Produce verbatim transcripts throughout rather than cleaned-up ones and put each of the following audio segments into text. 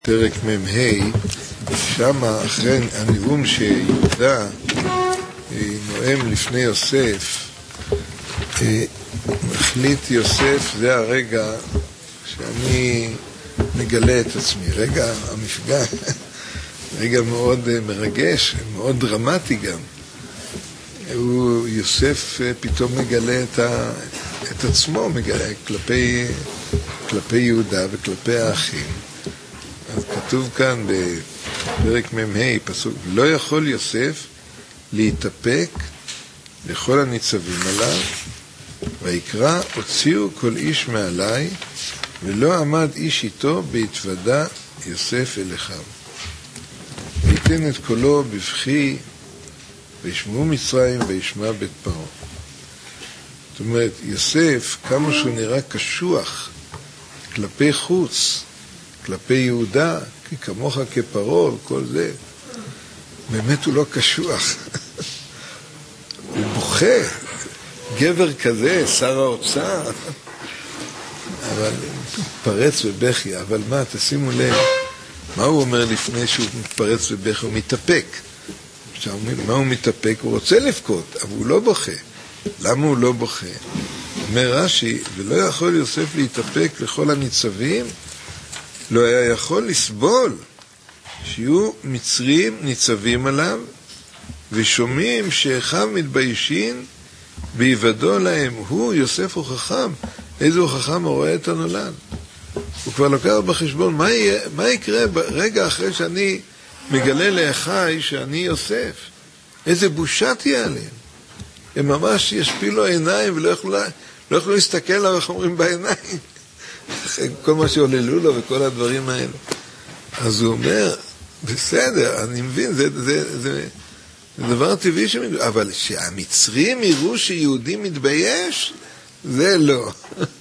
פרק מ"ה, שם אחרי הנאום שיהודה נואם לפני יוסף, מחליט יוסף, זה הרגע שאני מגלה את עצמי, רגע המפגש, רגע מאוד מרגש, מאוד דרמטי גם. הוא, יוסף פתאום מגלה את, ה, את עצמו, מגלה כלפי, כלפי יהודה וכלפי האחים. אז כתוב כאן בפרק מ"ה, פסוק, לא יכול יוסף להתאפק לכל הניצבים עליו, ויקרא, הוציאו כל איש מעלי, ולא עמד איש איתו, בהתוודע יוסף אל אחיו. ויתן את קולו בבכי, וישמעו מצרים, וישמע בית פרעה. זאת אומרת, יוסף, כמה שהוא נראה קשוח כלפי חוץ, כלפי יהודה, כי כמוך כפרעה, כל זה, באמת הוא לא קשוח. הוא בוכה, גבר כזה, שר האוצר, אבל מתפרץ בבכי. אבל מה, תשימו לב, מה הוא אומר לפני שהוא מתפרץ בבכי? הוא מתאפק. מה הוא מתאפק? הוא רוצה לבכות, אבל הוא לא בוכה. למה הוא לא בוכה? אומר רש"י, ולא יכול יוסף להתאפק לכל הניצבים, לא היה יכול לסבול שיהיו מצרים ניצבים עליו ושומעים שאחיו מתביישים ויוודעו להם. הוא, יוסף הוא חכם, איזה הוא חכם הרואה את הנולד. הוא כבר לוקח בחשבון מה, יהיה, מה יקרה ברגע אחרי שאני מגלה לאחי שאני יוסף. איזה בושה תהיה עליהם. הם ממש ישפילו העיניים ולא יכולו, לא יכולו להסתכל עליו, איך אומרים, בעיניים. כל מה שעוללו לו וכל הדברים האלה. אז הוא אומר, בסדר, אני מבין, זה, זה, זה, זה דבר טבעי שמתבייש, אבל שהמצרים יראו שיהודי מתבייש, זה לא.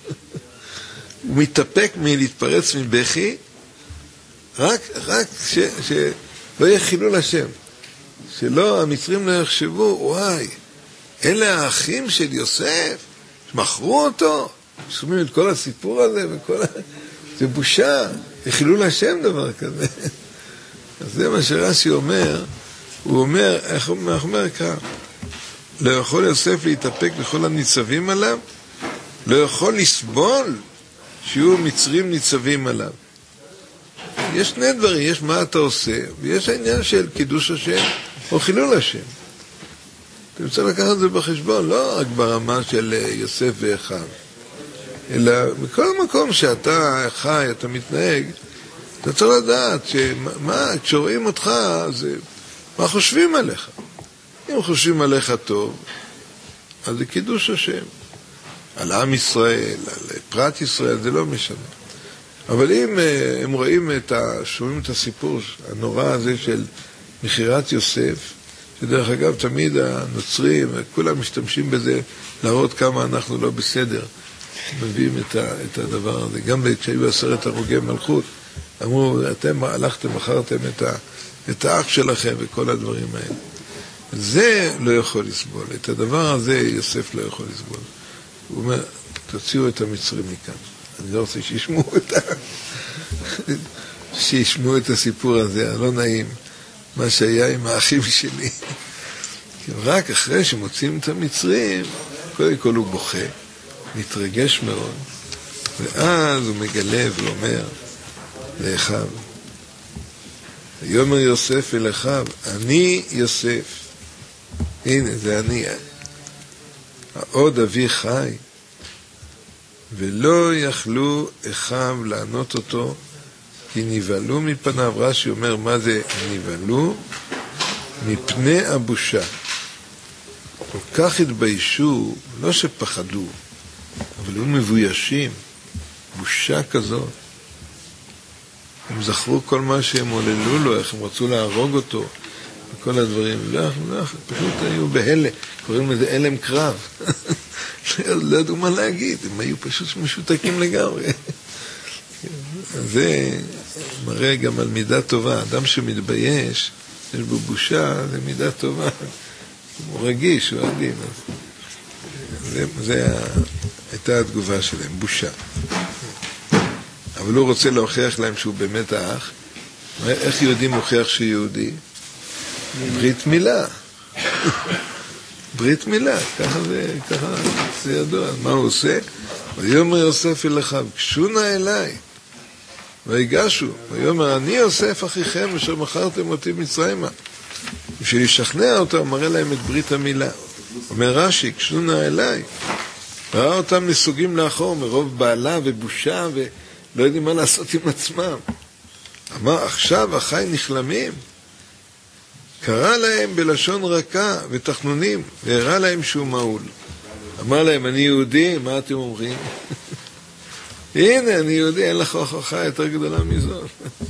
הוא מתאפק מלהתפרץ מבכי, רק, רק ש, שלא יהיה חילול השם. שלא, המצרים לא יחשבו, וואי, אלה האחים של יוסף, שמכרו אותו, שומעים את כל הסיפור הזה, וכל ה... זה בושה, חילול השם דבר כזה. אז זה מה שרש"י אומר, הוא אומר, איך הוא אומר כך, לא יכול יוסף להתאפק לכל הניצבים עליו, לא יכול לסבול שיהיו מצרים ניצבים עליו. יש שני דברים, יש מה אתה עושה, ויש העניין של קידוש השם או חילול השם. אתה רוצה לקחת את זה בחשבון, לא רק ברמה של יוסף ואחיו, אלא בכל מקום שאתה חי, אתה מתנהג, אתה צריך לדעת שמה, כשרואים אותך, זה, מה חושבים עליך. אם חושבים עליך טוב, אז זה קידוש השם. על עם ישראל, על פרט ישראל, זה לא משנה. אבל אם הם רואים את ה, שומעים את הסיפור הנורא הזה של מחירת יוסף, שדרך אגב תמיד הנוצרים, כולם משתמשים בזה להראות כמה אנחנו לא בסדר. מביאים את, ה, את הדבר הזה. גם כשהיו עשרת הרוגי מלכות, אמרו, אתם הלכתם, מכרתם את, ה, את האח שלכם וכל הדברים האלה. זה לא יכול לסבול. את הדבר הזה יוסף לא יכול לסבול. הוא אומר, תוציאו את המצרים מכאן. אני לא רוצה שישמעו את, ה... שישמעו את הסיפור הזה, הלא נעים, מה שהיה עם האחים שלי. רק אחרי שמוצאים את המצרים, קודם כל הוא בוכה, מתרגש מאוד, ואז הוא מגלה ואומר לאחיו, ויאמר יוסף אל אחיו, אני יוסף, הנה זה אני, עוד אבי חי, ולא יכלו אחיו לענות אותו, כי נבהלו מפניו. רש"י אומר, מה זה נבהלו? מפני הבושה. כל כך התביישו, לא שפחדו, אבל היו מבוישים, בושה כזאת. הם זכרו כל מה שהם עוללו לו, איך הם רצו להרוג אותו, וכל הדברים. לא, לא, פשוט היו בהלם, קוראים לזה הלם קרב. לא ידעו מה להגיד, הם היו פשוט משותקים לגמרי. זה מראה גם על מידה טובה. אדם שמתבייש, יש בו בושה, זה מידה טובה. הוא רגיש, הוא עדין. זה, זה הייתה התגובה שלהם, בושה. אבל הוא רוצה להוכיח להם שהוא באמת האח, איך יהודי מוכיח שיהודי? ברית מילה. ברית מילה, ככה זה, ככה זה ידוע. מה הוא עושה? ויאמר יוסף אל אחיו, גשו נא אליי. ויגשו, ויאמר אני יוסף אחיכם אשר מכרתם אותי מצרימה. בשביל לשכנע אותו, מראה להם את ברית המילה. אומר רש"י, גשו נא אליי. ראה אותם נסוגים לאחור מרוב בעלה ובושה ולא יודעים מה לעשות עם עצמם. אמר, עכשיו אחי נכלמים. קרא להם בלשון רכה ותחנונים, והראה להם שהוא מעול. אמר להם, אני יהודי, מה אתם אומרים? הנה, אני יהודי, אין לך הוכחה יותר גדולה מזו.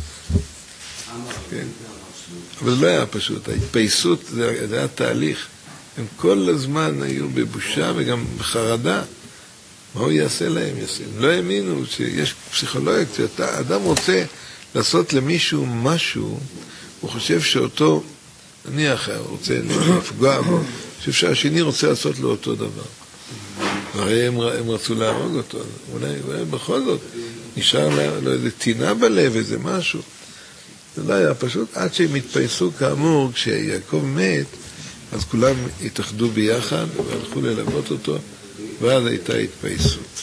כן. אבל זה לא היה פשוט, ההתפייסות זה, זה היה תהליך. הם כל הזמן היו בבושה וגם בחרדה. מה הוא יעשה להם? יעשה? הם לא האמינו שיש פסיכולוגיה, כשאתה אדם רוצה לעשות למישהו משהו, הוא חושב שאותו, נניח, הוא רוצה לפגוע בו, חושב שהשני רוצה לעשות לו אותו דבר. הרי הם, הם רצו להרוג אותו, אולי, אולי בכל זאת נשאר לו איזה טינה בלב, איזה משהו. זה לא היה פשוט, עד שהם התפייסו כאמור, כשיעקב מת, אז כולם התאחדו ביחד והלכו ללוות אותו, ואז הייתה התפייסות.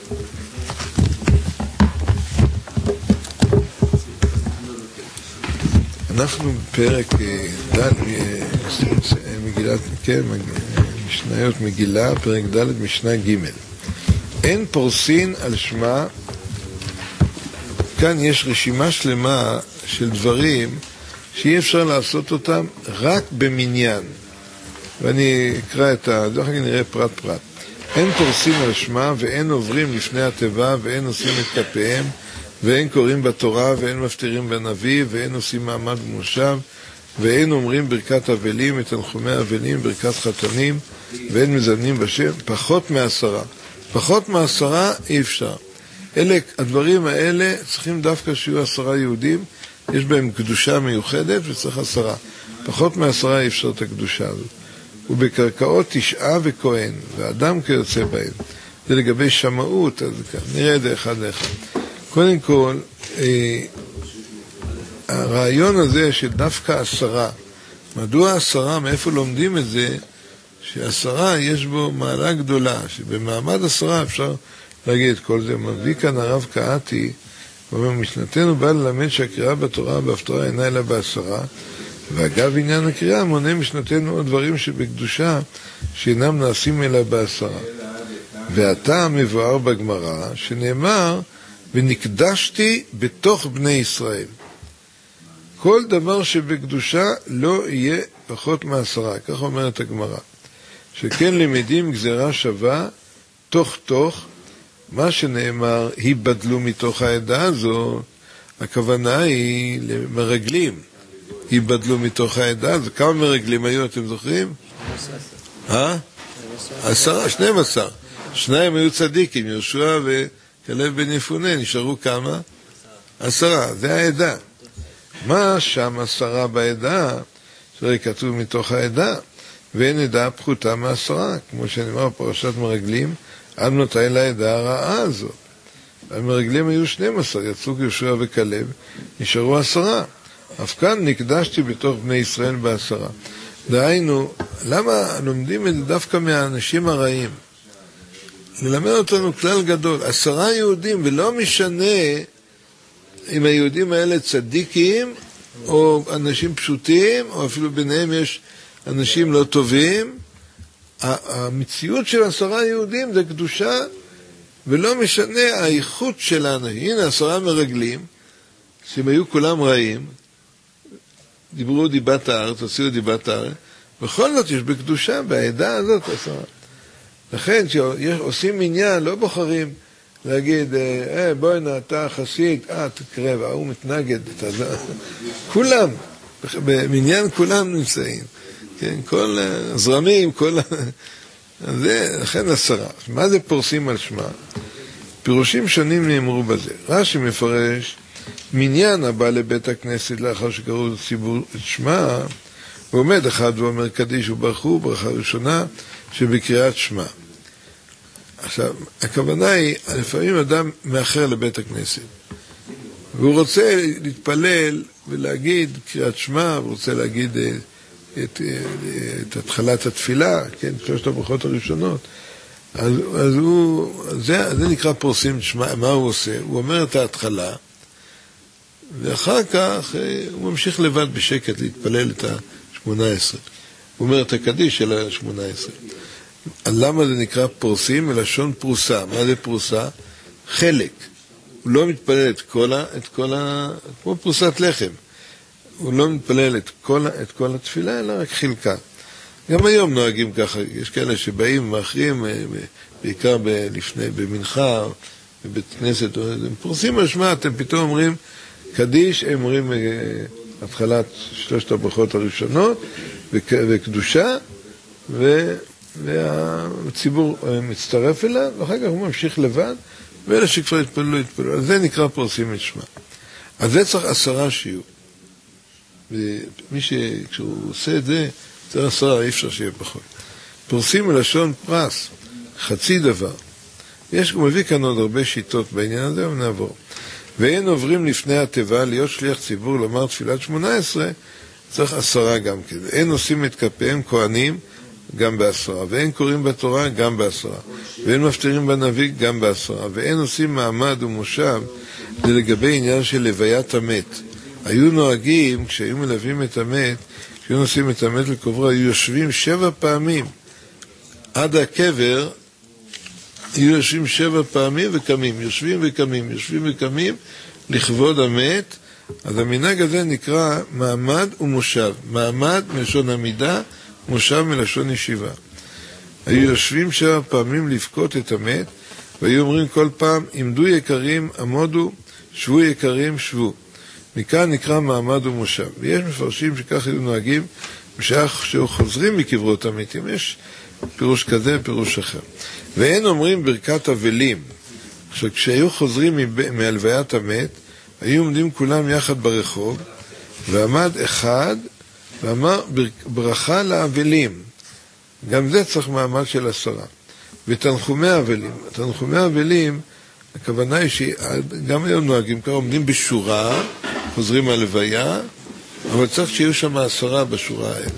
אנחנו בפרק ד' מגילת, כן, משניות מגילה, פרק ד' משנה ג'. אין פורסין על שמה, כאן יש רשימה שלמה של דברים שאי אפשר לעשות אותם רק במניין. ואני אקרא את ה... דרך כלל נראה פרט פרט. אין פורסים על שמה ואין עוברים לפני התיבה ואין עושים את כפיהם ואין קוראים בתורה ואין מפטירים בנביא ואין עושים מעמד במושב ואין אומרים ברכת אבלים, את תנחומי אבלים, ברכת חתנים ואין מזמנים בשם, פחות מעשרה. פחות מעשרה אי אפשר. אלה, הדברים האלה צריכים דווקא שיהיו עשרה יהודים, יש בהם קדושה מיוחדת וצריך עשרה. פחות מעשרה אי אפשר את הקדושה הזאת. ובקרקעות תשעה וכהן, ואדם כיוצא בהם. זה לגבי שמאות, אז נראה את זה אחד לאחד. קודם כל, אה, הרעיון הזה של דווקא עשרה, מדוע עשרה, מאיפה לומדים את זה, שעשרה יש בו מעלה גדולה, שבמעמד עשרה אפשר להגיד את כל זה. מביא כאן הרב קהתי, הוא אומר, משנתנו בא ללמד שהקריאה בתורה בהפטרה אינה אלא בעשרה, ואגב עניין הקריאה מונה משנתנו עוד דברים שבקדושה שאינם נעשים אלא בעשרה. והטעם מבואר בגמרא שנאמר ונקדשתי בתוך בני ישראל. כל דבר שבקדושה לא יהיה פחות מעשרה, כך אומרת הגמרא. שכן למדים גזירה שווה תוך תוך, מה שנאמר היבדלו מתוך העדה הזו, הכוונה היא למרגלים. היבדלו מתוך העדה, אז כמה מרגלים היו, אתם זוכרים? אה? עשרה, שנים עשר. שניים היו צדיקים, יהושע וכלב בן יפונה, נשארו כמה? עשרה, זה העדה. מה שם עשרה בעדה? שזה כתוב מתוך העדה, ואין עדה פחותה מעשרה, כמו שנאמר פרשת מרגלים, עד מתי לעדה הרעה הזו. המרגלים היו שנים עשר, יצאו יהושע וכלב, נשארו עשרה. אף כאן נקדשתי בתוך בני ישראל בעשרה. דהיינו, למה לומדים את זה דווקא מהאנשים הרעים? ללמד אותנו כלל גדול, עשרה יהודים, ולא משנה אם היהודים האלה צדיקים, או אנשים פשוטים, או אפילו ביניהם יש אנשים לא טובים. המציאות של עשרה יהודים זה קדושה, ולא משנה האיכות שלנו. הנה עשרה מרגלים, שהם היו כולם רעים, דיברו דיבת הארץ, הוציאו דיבת הארץ, בכל זאת יש בקדושה, בעדה הזאת עשרה. לכן שעושים עניין, לא בוחרים להגיד, אה, בואי נה, אתה חסיד, אה, תקרב, הוא מתנגד, כולם, במניין כולם נמצאים, כן, כל הזרמים, כל... זה, לכן עשרה. מה זה פורסים על שמה? פירושים שונים נאמרו בזה. רש"י מפרש, מניין הבא לבית הכנסת לאחר שקראו לציבור את שמה, ועומד אחד ואומר קדיש וברכו, ברכה ראשונה שבקריאת שמה. עכשיו, הכוונה היא, לפעמים אדם מאחר לבית הכנסת. והוא רוצה להתפלל ולהגיד קריאת שמע, הוא רוצה להגיד את, את, את התחלת התפילה, כן, שלושת הברכות הראשונות. אז, אז הוא, זה, זה נקרא פורסים שמע. מה הוא עושה? הוא אומר את ההתחלה, ואחר כך הוא ממשיך לבד בשקט להתפלל את ה-שמונה עשרה. הוא אומר את הקדיש של ה-שמונה עשרה. למה זה נקרא פורסים? מלשון פרוסה. מה זה פרוסה? חלק. הוא לא מתפלל את כל ה... את כל ה... כמו פרוסת לחם. הוא לא מתפלל את כל, את כל התפילה, אלא רק חלקה. גם היום נוהגים ככה. יש כאלה שבאים ומאחרים, בעיקר ב- לפני, במנחה, בבית כנסת, הם פורסים משמע, אתם פתאום אומרים, קדיש, הם אומרים התחלת שלושת הברכות הראשונות, וקדושה, ו... והציבור מצטרף אליו, ואחר כך הוא ממשיך לבד, ואלה שכבר התפללו, התפללו. אז זה נקרא פורסים את שמע. אז זה צריך עשרה שיהיו. ומי ש... כשהוא עושה את זה, צריך עשרה, אי אפשר שיהיה פחות. פורסים מלשון פרס, חצי דבר. יש, הוא מביא כאן עוד הרבה שיטות בעניין הזה, ונעבור. ואין עוברים לפני התיבה להיות שליח ציבור לומר תפילת שמונה עשרה, צריך עשרה גם כן. אין עושים את כפיהם כהנים, גם בעשרה, ואין קוראים בתורה, גם בעשרה, ואין מפתירים בנביא, גם בעשרה, ואין עושים מעמד ומושב, זה לגבי עניין של לוויית המת. היו נוהגים, כשהיו מלווים את המת, כשהיו נושאים את המת לקוברו, היו יושבים שבע פעמים, עד הקבר, היו יושבים שבע פעמים וקמים, יושבים וקמים, יושבים וקמים, לכבוד המת. אז המנהג הזה נקרא מעמד ומושב, מעמד מלשון עמידה, מושב מלשון ישיבה. היו יושבים שבע פעמים לבכות את המת, והיו אומרים כל פעם, עמדו יקרים, עמודו, שבו יקרים, שבו. מכאן נקרא מעמד ומושב. ויש מפרשים שכך היו נוהגים, בשעה שהיו חוזרים מקברות המתים. יש פירוש כזה, פירוש אחר. ואין אומרים ברכת אבלים. עכשיו, כשהיו חוזרים מהלוויית המת, היו עומדים כולם יחד ברחוב, ועמד אחד, ואמר ברכה לאבלים. גם זה צריך מעמד של עשרה. ותנחומי אבלים. תנחומי אבלים, הכוונה היא שגם היום נוהגים ככה, עומדים בשורה, חוזרים מהלוויה, אבל צריך שיהיו שם עשרה בשורה האלה.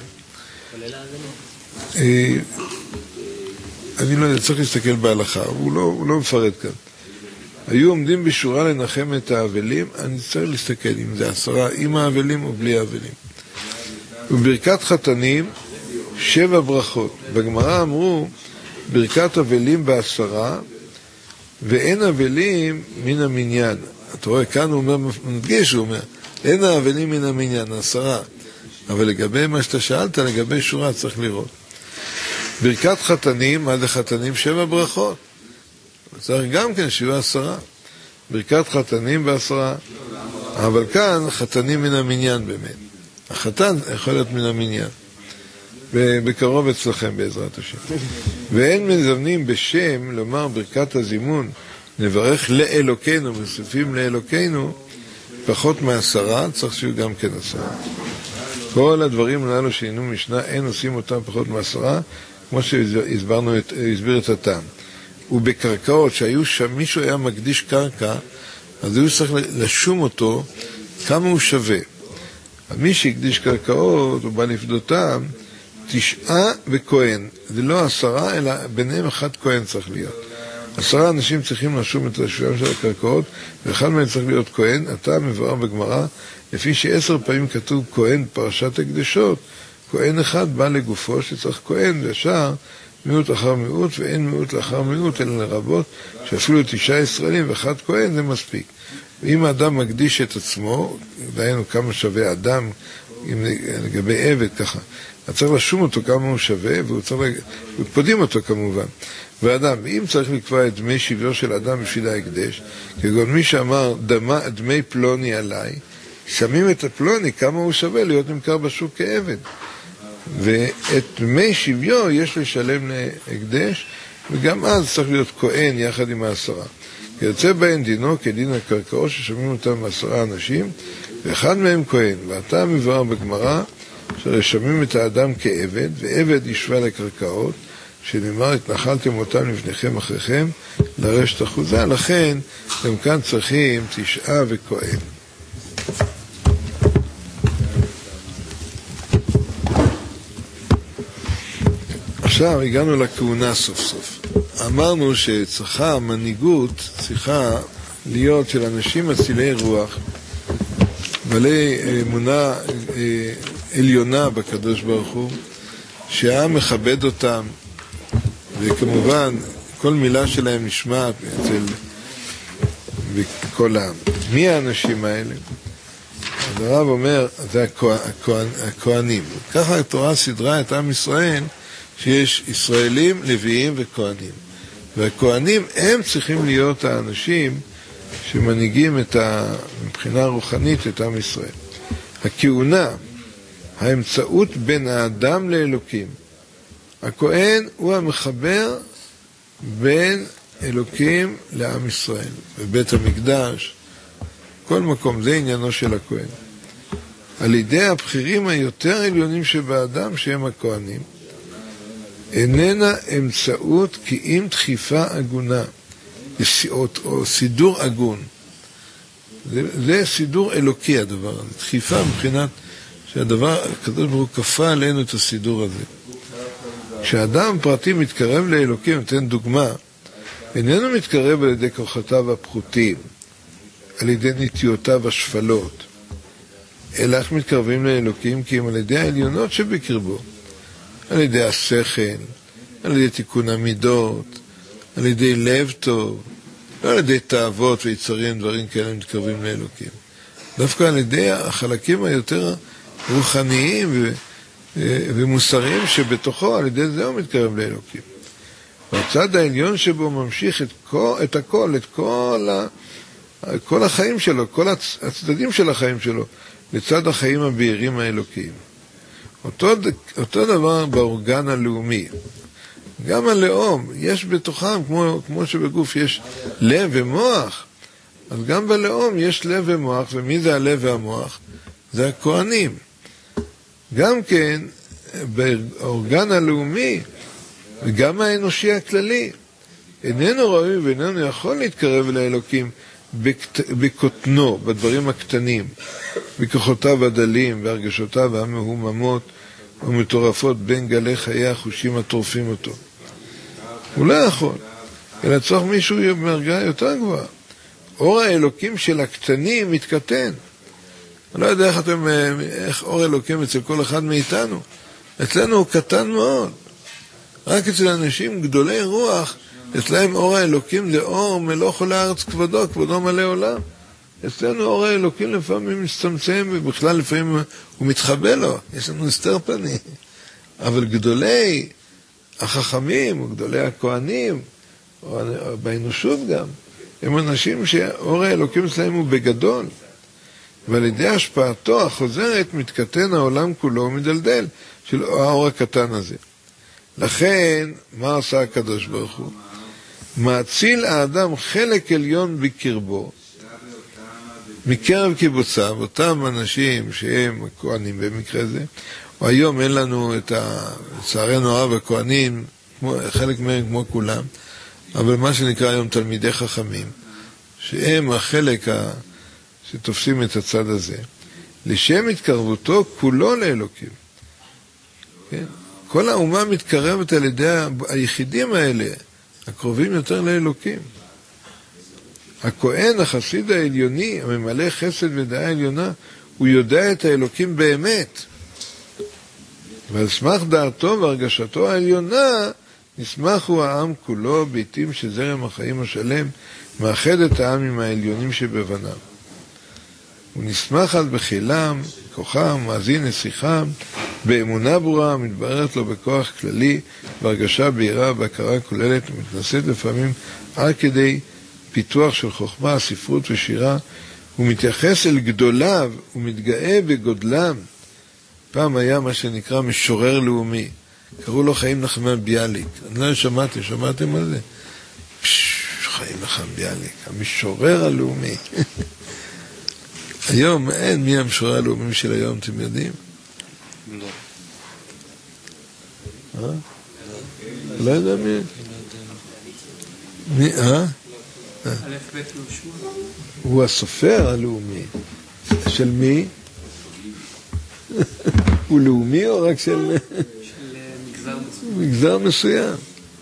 אני לא יודע, צריך להסתכל בהלכה, הוא לא, הוא לא מפרט כאן. היו עומדים בשורה לנחם את האבלים, אני צריך להסתכל אם זה עשרה, עם האבלים או בלי האבלים. וברכת חתנים, שבע ברכות. בגמרא אמרו, ברכת אבלים בעשרה, ואין אבלים מן המניין. אתה רואה, כאן הוא אומר, מדגיש, הוא אומר, אין האבלים מן המניין, עשרה. אבל לגבי מה שאתה שאלת, לגבי שורה צריך לראות. ברכת חתנים, עד החתנים שבע ברכות. צריך גם כן שיהיו עשרה. ברכת חתנים בעשרה. אבל כאן חתנים מן המניין באמת. החתן יכול להיות מן המניין. בקרוב אצלכם בעזרת השם. ואין מזמנים בשם לומר ברכת הזימון, נברך לאלוקינו, מוסיפים לאלוקינו, פחות מעשרה, צריך שיהיו גם כן עשרה. כל הדברים הללו שהיינו משנה, אין עושים אותם פחות מעשרה, כמו שהסברנו, הסביר את הטעם. ובקרקעות שהיו שם, מישהו היה מקדיש קרקע, אז הוא צריך לשום אותו כמה הוא שווה. מי שהקדיש קרקעות, הוא בא לפדותם, תשעה וכהן. זה לא עשרה, אלא ביניהם אחד כהן צריך להיות. עשרה אנשים צריכים לשום את השווים של הקרקעות, ואחד מהם צריך להיות כהן. אתה מבואר בגמרא, לפי שעשר פעמים כתוב כהן פרשת הקדשות, כהן אחד בא לגופו שצריך כהן, וישר מיעוט אחר מיעוט, ואין מיעוט לאחר מיעוט, אלא לרבות, שאפילו תשעה ישראלים ואחד כהן זה מספיק. ואם האדם מקדיש את עצמו, דהיינו כמה שווה אדם, לגבי עבד ככה, אז צריך לשום אותו כמה הוא שווה, והוא צריך, ופודים אותו כמובן. ואדם, אם צריך לקבוע את דמי שוויו של אדם בשביל ההקדש, כגון מי שאמר דמה, דמי פלוני עליי, שמים את הפלוני כמה הוא שווה להיות נמכר בשוק כעבד. ואת דמי שוויו יש לשלם להקדש, וגם אז צריך להיות כהן יחד עם העשרה. כי יוצא בהן דינו כדין הקרקעות ששמים אותם עשרה אנשים, ואחד מהם כהן. ואתה מבואר בגמרא, שרשמים את האדם כעבד, ועבד ישווה לקרקעות, שנאמר, התנחלתם אותם לפניכם אחריכם, לרשת אחוזה, לכן גם כאן צריכים תשעה וכהן. עכשיו הגענו לכהונה סוף סוף. אמרנו שצריכה, המנהיגות צריכה להיות של אנשים מצילי רוח, בעלי אמונה עליונה בקדוש ברוך הוא, שהעם מכבד אותם, וכמובן כל מילה שלהם נשמעת אצל בכל העם. מי האנשים האלה? אז הרב אומר, זה הכהנים. ככה התורה סדרה את עם ישראל, שיש ישראלים, לוויים וכהנים. והכהנים הם צריכים להיות האנשים שמנהיגים את ה... מבחינה רוחנית את עם ישראל. הכהונה, האמצעות בין האדם לאלוקים. הכהן הוא המחבר בין אלוקים לעם ישראל. בבית המקדש, כל מקום, זה עניינו של הכהן. על ידי הבחירים היותר עליונים שבאדם, שהם הכהנים, איננה אמצעות כי אם דחיפה אגונה, או סידור אגון. זה, זה סידור אלוקי הדבר הזה, דחיפה מבחינת שהדבר, הקדוש ברוך הוא כפה עלינו את הסידור הזה. כשאדם פרטי מתקרב לאלוקים, נותן דוגמה, איננו מתקרב על ידי כוחותיו הפחותים, על ידי נטיותיו השפלות, אלא איך מתקרבים לאלוקים? כי הם על ידי העליונות שבקרבו, על ידי השכל, על ידי תיקון המידות, על ידי לב טוב, לא על ידי תאוות ויצרים, דברים כאלה מתקרבים לאלוקים. דווקא על ידי החלקים היותר רוחניים ו... ומוסריים שבתוכו, על ידי זה הוא מתקרב לאלוקים. והצד העליון שבו ממשיך את, כל, את הכל, את כל, ה... כל החיים שלו, כל הצדדים של החיים שלו, לצד החיים הבהירים האלוקיים. אותו, אותו דבר באורגן הלאומי. גם הלאום, יש בתוכם, כמו, כמו שבגוף יש לב ומוח, אז גם בלאום יש לב ומוח, ומי זה הלב והמוח? זה הכהנים. גם כן, באורגן הלאומי, וגם האנושי הכללי, איננו ראוי ואיננו יכול להתקרב לאלוקים בקוטנו, בדברים הקטנים, בכוחותיו הדלים, והרגשותיו המהוממות ומטורפות בין גלי חיי החושים הטורפים אותו. הוא לא יכול, אלא צריך מישהו במרגעה יותר גבוהה. אור האלוקים של הקטנים מתקטן. אני לא יודע איך, אתם, איך אור אלוקים אצל כל אחד מאיתנו. אצלנו הוא קטן מאוד. רק אצל אנשים גדולי רוח, אצלהם אור האלוקים זה אור מלוא כל הארץ כבודו, כבודו מלא עולם. אצלנו אור האלוקים לפעמים מצטמצם, ובכלל לפעמים הוא מתחבא לו. יש לנו הסתר פנים. אבל גדולי החכמים, או גדולי הכהנים, או באנושות גם, הם אנשים שאור האלוקים אצלהם הוא בגדול. ועל ידי השפעתו החוזרת מתקטן העולם כולו ומדלדל של האור הקטן הזה. לכן, מה עשה הקדוש ברוך הוא? מאציל האדם חלק עליון בקרבו, מקרב קיבוציו, אותם אנשים שהם הכהנים במקרה זה, או היום אין לנו את לצערנו הרב הכהנים, חלק מהם כמו כולם, אבל מה שנקרא היום תלמידי חכמים, שהם החלק ה... שתופסים את הצד הזה, לשם התקרבותו כולו לאלוקים. כן? כל האומה מתקרבת על ידי היחידים האלה, הקרובים יותר לאלוקים. הכהן, החסיד העליוני, הממלא חסד ודעה עליונה, הוא יודע את האלוקים באמת. ועל סמך דעתו והרגשתו העליונה, נשמח הוא העם כולו, ביתים שזרם החיים השלם, מאחד את העם עם העליונים שבבניו. הוא נשמח על בחילם, כוחם, מאזין לשיחם, באמונה ברורה, מתבררת לו בכוח כללי, בהרגשה בהירה, בהכרה כוללת, ומתנשאת לפעמים עד כדי פיתוח של חוכמה, ספרות ושירה, הוא מתייחס אל גדוליו, הוא מתגאה בגודלם. פעם היה מה שנקרא משורר לאומי, קראו לו חיים נחמן ביאליק, אני לא שמעתי, שמעתם על זה? פש, חיים נחמן ביאליק, המשורר הלאומי. היום אין מי המשורר הלאומי של היום, אתם יודעים? לא. לא יודע מי. מי, אה? הוא הסופר הלאומי. של מי? הוא לאומי או רק של... מגזר מסוים.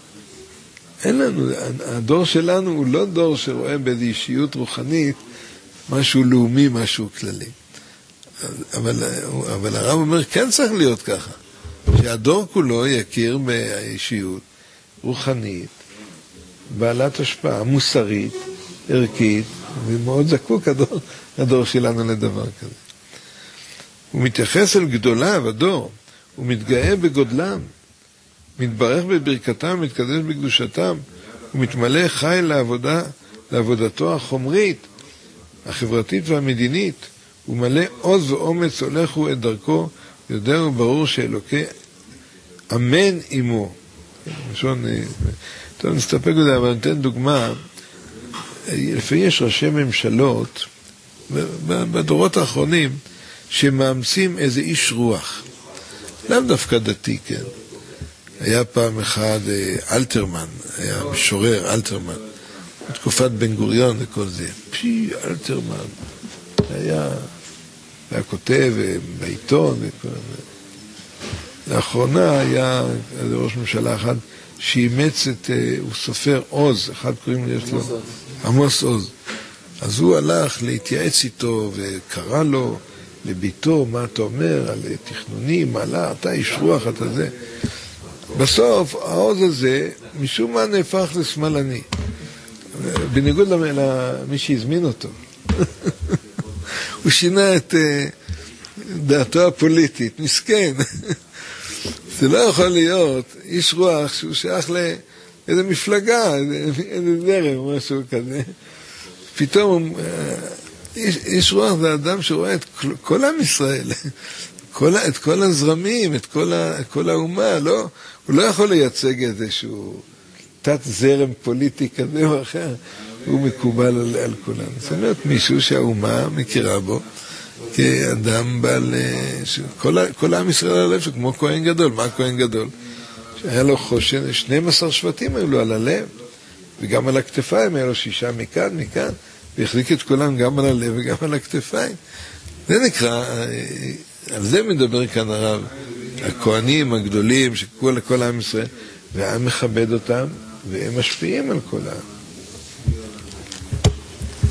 אין לנו, הדור שלנו הוא לא דור שרואה באיזו אישיות רוחנית משהו לאומי, משהו כללי. אבל, אבל הרב אומר, כן צריך להיות ככה. שהדור כולו יכיר באישיות רוחנית, בעלת השפעה, מוסרית, ערכית, ומאוד זקוק הדור, הדור שלנו לדבר כזה. הוא מתייחס אל גדוליו, הדור, הוא מתגאה בגודלם, מתברך בברכתם, מתקדש בקדושתם, הוא מתמלא חי לעבודה, לעבודתו החומרית, החברתית והמדינית, הוא מלא עוז ואומץ, הולך הוא את דרכו, יודע וברור שאלוקי אמן עמו. משון, טוב, נסתפק בזה, אבל נתן דוגמה, לפעמים יש ראשי ממשלות, בדורות האחרונים, שמאמצים איזה איש רוח, לאו דווקא דתי, כן. היה פעם אחד אלתרמן, היה משורר אלתרמן, בתקופת בן גוריון וכל זה. פי, אלתרמן, היה, היה כותב בעיתון וכל זה. לאחרונה היה ראש ממשלה אחד שאימץ את, הוא סופר עוז, אחד קוראים לי, יש לו, עמוס עוז. אז הוא הלך להתייעץ איתו וקרא לו לביתו, מה אתה אומר על תכנונים, מעלה, אתה איש רוח, אתה זה. בסוף העוז הזה משום מה נהפך לשמאלני, בניגוד למי שהזמין אותו. הוא שינה את דעתו הפוליטית, מסכן. זה לא יכול להיות איש רוח שהוא שייך לאיזה מפלגה, איזה זרם, משהו כזה. פתאום איש, איש רוח זה אדם שרואה את כל, כל עם ישראל, כל, את כל הזרמים, את כל, ה, כל האומה, לא, הוא לא יכול לייצג איזשהו תת זרם פוליטי כזה או אחר, הוא מקובל על, על כולם. זאת אומרת, מישהו שהאומה מכירה בו כאדם בעל, כל, כל עם ישראל על הלב, שכמו כהן גדול. מה כהן גדול? שהיה לו חושן, שנים עשר שבטים היו לו על הלב, וגם על הכתפיים, היה לו שישה מכאן, מכאן, והחזיק את כולם גם על הלב וגם על הכתפיים. זה נקרא, על זה מדבר כאן הרב, הכהנים הגדולים, שכל כל עם ישראל, והעם מכבד אותם, והם משפיעים על כל העם.